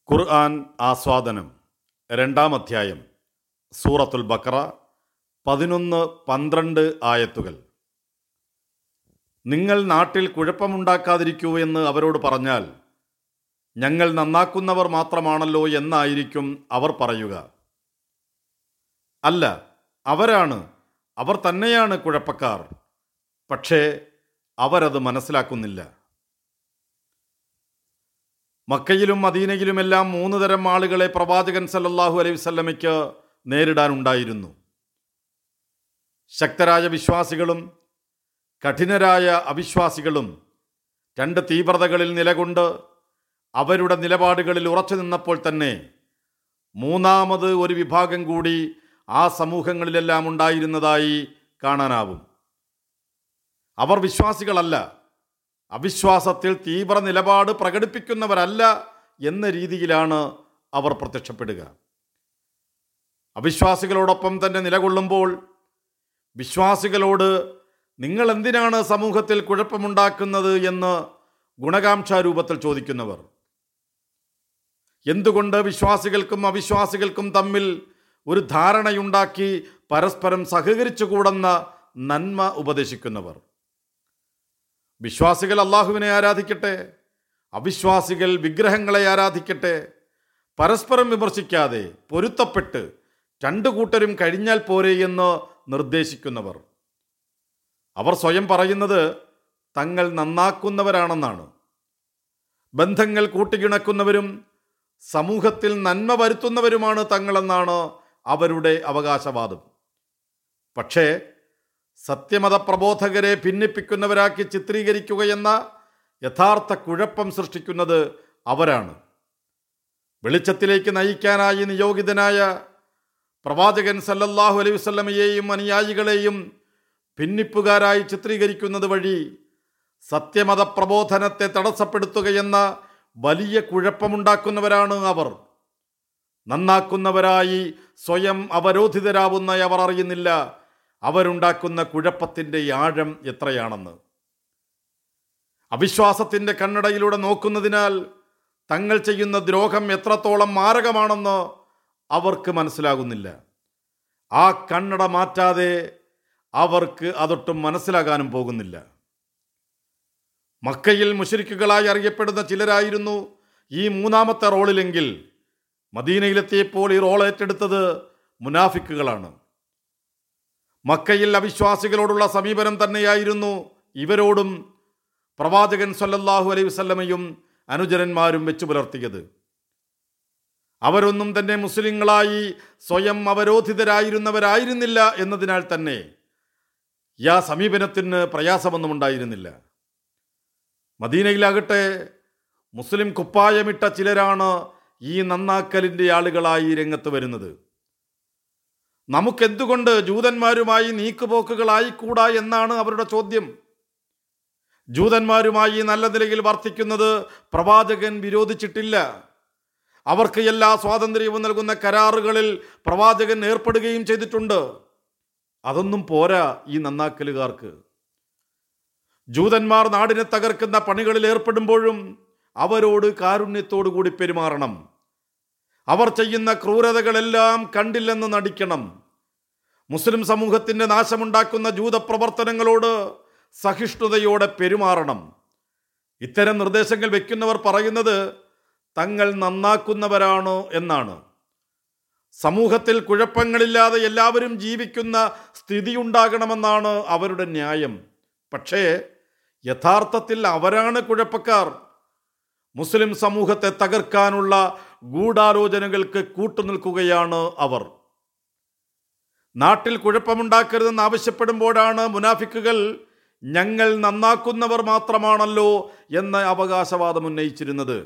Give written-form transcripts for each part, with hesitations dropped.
ഖുർആൻ ആസ്വാദനം രണ്ടാം അധ്യായം സൂറത്തുൽ ബഖറ 11-12 ആയത്തുകൾ. നിങ്ങൾ നാട്ടിൽ കുഴപ്പമുണ്ടാക്കാതിരിക്കൂ എന്ന് അവരോട് പറഞ്ഞാൽ ഞങ്ങൾ നന്നാക്കുന്നവർ മാത്രമാണല്ലോ എന്നായിരിക്കും അവർ പറയുക. അല്ല, അവർ തന്നെയാണ് കുഴപ്പക്കാർ. പക്ഷേ അവരത് മനസ്സിലാക്കുന്നില്ല. മക്കയിലും മദീനയിലുമെല്ലാം 3 തരം ആളുകളെ പ്രവാചകൻ സല്ലല്ലാഹു അലൈഹി വസല്ലമയ്ക്ക് നേരിടാനുണ്ടായിരുന്നു. ശക്തരായ വിശ്വാസികളും കഠിനരായ അവിശ്വാസികളും 2 തീവ്രതകളിൽ നിലകൊണ്ട് അവരുടെ നിലപാടുകളിൽ ഉറച്ചു നിന്നപ്പോൾ തന്നെ മൂന്നാമത് ഒരു വിഭാഗം കൂടി ആ സമൂഹങ്ങളിലെല്ലാം ഉണ്ടായിരുന്നതായി കാണാനാവും. അവർ വിശ്വാസികളല്ല, അവിശ്വാസത്തിൽ തീവ്ര നിലപാട് പ്രകടിപ്പിക്കുന്നവരല്ല എന്ന രീതിയിലാണ് അവർ പ്രത്യക്ഷപ്പെടുക. അവിശ്വാസികളോടൊപ്പം തന്നെ നിലകൊള്ളുമ്പോൾ വിശ്വാസികളോട് നിങ്ങൾ എന്തിനാണ് സമൂഹത്തിൽ കുഴപ്പമുണ്ടാക്കുന്നത് എന്ന് ഗുണകാംക്ഷാരൂപത്തിൽ ചോദിക്കുന്നവർ. എന്തുകൊണ്ട് വിശ്വാസികൾക്കും അവിശ്വാസികൾക്കും തമ്മിൽ ഒരു ധാരണയുണ്ടാക്കി പരസ്പരം സഹകരിച്ചുകൂടെന്ന നന്മ ഉപദേശിക്കുന്നവർ. വിശ്വാസികൾ അള്ളാഹുവിനെ ആരാധിക്കട്ടെ, അവിശ്വാസികൾ വിഗ്രഹങ്ങളെ ആരാധിക്കട്ടെ. പരസ്പരം വിമർശിക്കാതെ പൊരുത്തപ്പെട്ട് 2 കൂട്ടരും കഴിഞ്ഞാൽ പോരെ എന്ന് നിർദ്ദേശിക്കുന്നവർ. അവർ സ്വയം പറയുന്നത് തങ്ങൾ നന്നാക്കുന്നവരാണെന്നാണ്. ബന്ധങ്ങൾ കൂട്ടിയിണക്കുന്നവരും സമൂഹത്തിൽ നന്മ വരുത്തുന്നവരുമാണ് തങ്ങളെന്നാണ് അവരുടെ അവകാശവാദം. പക്ഷേ സത്യമത പ്രബോധകരെ ഭിന്നിപ്പിക്കുന്നവരാക്കി ചിത്രീകരിക്കുകയെന്ന യഥാർത്ഥ കുഴപ്പം സൃഷ്ടിക്കുന്നത് അവരാണ്. വെളിച്ചത്തിലേക്ക് നയിക്കാനായി നിയോഗിതനായ പ്രവാചകൻ സല്ലല്ലാഹു അലൈഹി വസല്ലമയെയും അനുയായികളെയും ഭിന്നിപ്പുകാരായി ചിത്രീകരിക്കുന്നത് വഴി സത്യമത പ്രബോധനത്തെ തടസ്സപ്പെടുത്തുകയെന്ന വലിയ കുഴപ്പമുണ്ടാക്കുന്നവരാണ് അവർ. നന്നാക്കുന്നവരായി സ്വയം അവരോധിതരാവുന്ന അവർ അറിയുന്നില്ല അവരുണ്ടാക്കുന്ന കുഴപ്പത്തിൻ്റെ ആഴം എത്രയാണെന്ന്. അവിശ്വാസത്തിൻ്റെ കണ്ണടയിലൂടെ നോക്കുന്നതിനാൽ തങ്ങൾ ചെയ്യുന്ന ദ്രോഹം എത്രത്തോളം മാരകമാണെന്ന് അവർക്ക് മനസ്സിലാകുന്നില്ല. ആ കണ്ണട മാറ്റാതെ അവർക്ക് അതൊട്ടും മനസ്സിലാകാനും പോകുന്നില്ല. മക്കയിൽ മുശ്രിക്കുകളായി അറിയപ്പെടുന്ന ചിലരായിരുന്നു ഈ മൂന്നാമത്തെ റോളിലെങ്കിൽ മദീനയിലെത്തിയപ്പോൾ ഈ റോൾ ഏറ്റെടുത്തത് മുനാഫിക്കുകളാണ്. മക്കയിൽ അവിശ്വാസികളോടുള്ള സമീപനം തന്നെയായിരുന്നു ഇവരോടും പ്രവാചകൻ സല്ലല്ലാഹു അലൈഹി വസല്ലമയും അനുചരന്മാരും വെച്ചു പുലർത്തിയത്. അവരൊന്നും തന്നെ മുസ്ലിങ്ങളായി സ്വയം അവരോധിതരായിരുന്നവരായിരുന്നില്ല എന്നതിനാൽ തന്നെ ആ സമീപനത്തിന് പ്രയാസമൊന്നും ഉണ്ടായിരുന്നില്ല. മദീനയിലാകട്ടെ മുസ്ലിം കുപ്പായമിട്ട ചിലരാണ് ഈ നന്നാക്കലിൻ്റെ ആളുകളായി രംഗത്ത് വരുന്നത്. നമുക്കെന്തുകൊണ്ട് ജൂതന്മാരുമായി നീക്കുപോക്കുകളായിക്കൂടാ എന്നാണ് അവരുടെ ചോദ്യം. ജൂതന്മാരുമായി നല്ല നിലയിൽ വർത്തിക്കുന്നത് പ്രവാചകൻ വിരോധിച്ചിട്ടില്ല. അവർക്ക് എല്ലാ സ്വാതന്ത്ര്യവും നൽകുന്ന കരാറുകളിൽ പ്രവാചകൻ ഏർപ്പെടുകയും ചെയ്തിട്ടുണ്ട്. അതൊന്നും പോരാ ഈ നന്നാക്കലുകാർക്ക്. ജൂതന്മാർ നാടിനെ തകർക്കുന്ന പണികളിൽ ഏർപ്പെടുമ്പോഴും അവരോട് കാരുണ്യത്തോടു കൂടി പെരുമാറണം. അവർ ചെയ്യുന്ന ക്രൂരതകളെല്ലാം കണ്ടില്ലെന്ന് നടിക്കണം. മുസ്ലിം സമൂഹത്തിൻ്റെ നാശമുണ്ടാക്കുന്ന ജൂതപ്രവർത്തനങ്ങളോട് സഹിഷ്ണുതയോടെ പെരുമാറണം. ഇത്തരം നിർദ്ദേശങ്ങൾ വയ്ക്കുന്നവർ പറയുന്നത് തങ്ങൾ നന്നാക്കുന്നവരാണ് എന്നാണ്. സമൂഹത്തിൽ കുഴപ്പങ്ങളില്ലാതെ എല്ലാവരും ജീവിക്കുന്ന സ്ഥിതിയുണ്ടാകണമെന്നാണ് അവരുടെ ന്യായം. പക്ഷേ യഥാർത്ഥത്തിൽ അവരാണ് കുഴപ്പക്കാർ. മുസ്ലിം സമൂഹത്തെ തകർക്കാനുള്ള ഗൂഢാലോചനകൾക്ക് കൂട്ടുനിൽക്കുകയാണ് അവർ. നാട്ടിൽ കുഴപ്പമുണ്ടാക്കരുതെന്ന് ആവശ്യപ്പെടുമ്പോഴാണ് മുനാഫിക്കുകൾ ഞങ്ങൾ നന്നാക്കുന്നവർ മാത്രമാണല്ലോ എന്ന അവകാശവാദം ഉന്നയിച്ചിരുന്നത്.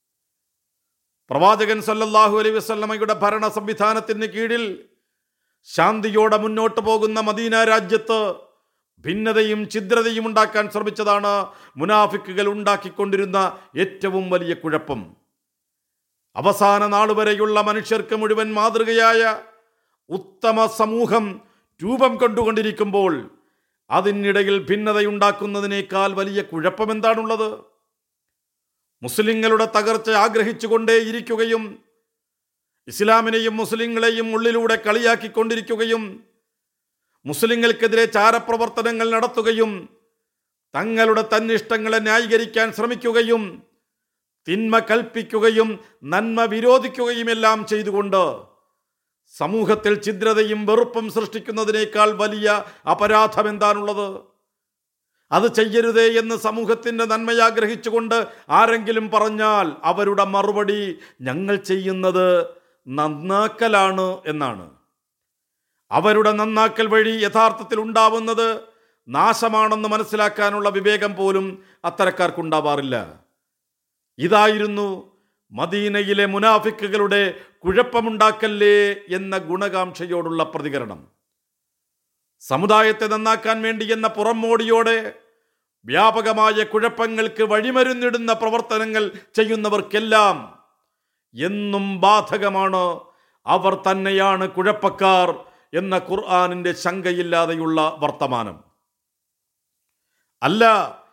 പ്രവാചകൻ സല്ലല്ലാഹു അലൈഹി വസല്ലമയുടെ ഭരണ സംവിധാനത്തിന് കീഴിൽ ശാന്തിയോടെ മുന്നോട്ട് പോകുന്ന മദീന രാജ്യത്ത് ഭിന്നതയും ഛിദ്രതയും ഉണ്ടാക്കാൻ ശ്രമിച്ചതാണ് മുനാഫിക്കുകൾ ഉണ്ടാക്കിക്കൊണ്ടിരുന്ന ഏറ്റവും വലിയ കുഴപ്പം. അവസാന നാളുവരെയുള്ള മനുഷ്യർക്ക് മുഴുവൻ മാതൃകയായ ഉത്തമ സമൂഹം രൂപം കൊണ്ടുകൊണ്ടിരിക്കുമ്പോൾ അതിനിടയിൽ ഭിന്നതയുണ്ടാക്കുന്നതിനേക്കാൾ വലിയ കുഴപ്പമെന്താണുള്ളത്? മുസ്ലിങ്ങളുടെ തകർച്ച ആഗ്രഹിച്ചുകൊണ്ടേയിരിക്കുകയും ഇസ്ലാമിനെയും മുസ്ലിങ്ങളെയും ഉള്ളിലൂടെ കളിയാക്കിക്കൊണ്ടിരിക്കുകയും മുസ്ലിങ്ങൾക്കെതിരെ ചാരപ്രവർത്തനങ്ങൾ നടത്തുകയും തങ്ങളുടെ തന്നിഷ്ടങ്ങളെ ന്യായീകരിക്കാൻ ശ്രമിക്കുകയും തിന്മ കൽപ്പിക്കുകയും നന്മ വിരോധിക്കുകയുമെല്ലാം ചെയ്തുകൊണ്ട് സമൂഹത്തിൽ ഛിദ്രതയും വെറുപ്പും സൃഷ്ടിക്കുന്നതിനേക്കാൾ വലിയ അപരാധം എന്താണുള്ളത്? അത് ചെയ്യരുതേ എന്ന് സമൂഹത്തിൻ്റെ നന്മയാഗ്രഹിച്ചുകൊണ്ട് ആരെങ്കിലും പറഞ്ഞാൽ അവരുടെ മറുപടി ഞങ്ങൾ ചെയ്യുന്നത് നന്നാക്കലാണ് എന്നാണ്. അവരുടെ നന്നാക്കൽ വഴി യഥാർത്ഥത്തിൽ ഉണ്ടാവുന്നത് നാശമാണെന്ന് മനസ്സിലാക്കാനുള്ള വിവേകം പോലും അത്തരക്കാർക്കുണ്ടാവാറില്ല. ഇതായിരുന്നു മദീനയിലെ മുനാഫിക്കുകളുടെ കുഴപ്പമുണ്ടാക്കല്ലേ എന്ന ഗുണകാംക്ഷയോടുള്ള പ്രതികരണം. സമുദായത്തെ നന്നാക്കാൻ വേണ്ടി എന്ന പുറംമോടിയോടെ വ്യാപകമായ കുഴപ്പങ്ങൾക്ക് വഴിമരുന്നിടുന്ന പ്രവർത്തനങ്ങൾ ചെയ്യുന്നവർക്കെല്ലാം എന്നും ബാധകമാണ് അവർ തന്നെയാണ് കുഴപ്പക്കാർ എന്ന ഖുർആനിൻ്റെ ശങ്കയില്ലാതെയുള്ള വർത്തമാനം. അല്ല,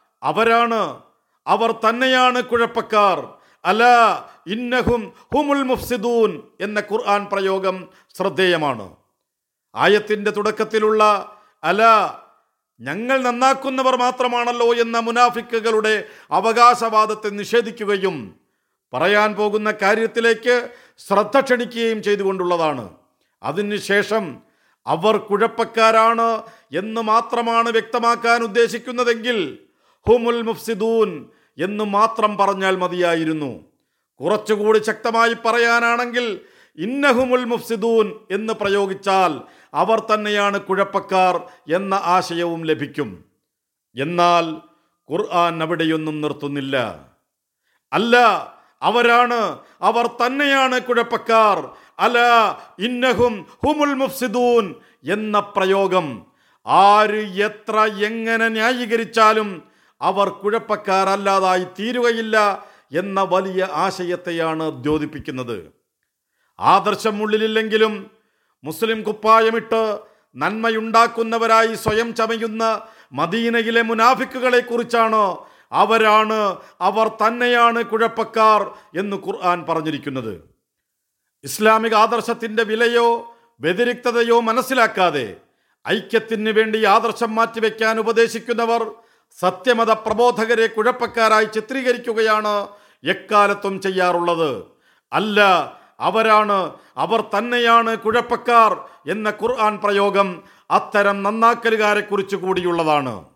അവർ തന്നെയാണ് കുഴപ്പക്കാർ. അല ഇന്നഹും ഹുമുൽ മുഫ്സിദൂൻ എന്ന ഖുർആൻ പ്രയോഗം ശ്രദ്ധേയമാണ്. ആയത്തിൻ്റെ തുടക്കത്തിലുള്ള അല ഞങ്ങൾ നന്നാക്കുന്നവർ മാത്രമാണല്ലോ എന്ന മുനാഫിക്കുകളുടെ അവകാശവാദത്തെ നിഷേധിക്കുകയും പറയാൻ പോകുന്ന കാര്യത്തിലേക്ക് ശ്രദ്ധ ക്ഷണിക്കുകയും ചെയ്തുകൊണ്ടുള്ളതാണ്. അതിനുശേഷം അവർ കുഴപ്പക്കാരാണ് എന്ന് മാത്രമാണ് വ്യക്തമാക്കാൻ ഉദ്ദേശിക്കുന്നതെങ്കിൽ ഹുമുൽ മുഫ്സിദൂൻ എന്ന് മാത്രം പറഞ്ഞാൽ മതിയായിരുന്നു. കുറച്ചുകൂടി ശക്തമായി പറയാനാണെങ്കിൽ ഇന്നഹുമുൽ മുഫ്സിദൂൻ എന്ന് പ്രയോഗിച്ചാൽ അവർ തന്നെയാണ് കുഴപ്പക്കാർ എന്ന ആശയവും ലഭിക്കും. എന്നാൽ ഖുർആൻ അവിടെയൊന്നും നിർത്തുന്നില്ല. അല്ല, അവർ തന്നെയാണ് കുഴപ്പക്കാർ. അല ഇന്നഹും ഹുമുൽ മുഫ്സിദൂൻ എന്ന പ്രയോഗം ആര് എത്ര എങ്ങനെ ന്യായീകരിച്ചാലും അവർ കുഴപ്പക്കാരല്ലാതായി തീരുകയില്ല എന്ന വലിയ ആശയത്തെയാണ് ദ്യോതിപ്പിക്കുന്നത്. ആദർശം ഉള്ളിലില്ലെങ്കിലും മുസ്ലിം കുപ്പായമിട്ട് നന്മയുണ്ടാക്കുന്നവരായി സ്വയം ചമയുന്ന മദീനയിലെ മുനാഫിക്കുകളെ കുറിച്ചാണ് അവർ തന്നെയാണ് കുഴപ്പക്കാർ എന്ന് ഖുർആൻ പറഞ്ഞിരിക്കുന്നത്. ഇസ്ലാമിക ആദർശത്തിൻ്റെ വിലയോ വ്യതിരിക്തതയോ മനസ്സിലാക്കാതെ ഐക്യത്തിന് വേണ്ടി ആദർശം മാറ്റിവെക്കാൻ ഉപദേശിക്കുന്നവർ സത്യമത പ്രബോധകരെ കുഴപ്പക്കാരായി ചിത്രീകരിക്കുകയാണ് എക്കാലത്തും ചെയ്യാറുള്ളത്. അല്ല, അവർ തന്നെയാണ് കുഴപ്പക്കാർ എന്ന ഖുർആൻ പ്രയോഗം അത്തരം നന്നാക്കലുകാരെ കുറിച്ച് കൂടിയുള്ളതാണ്.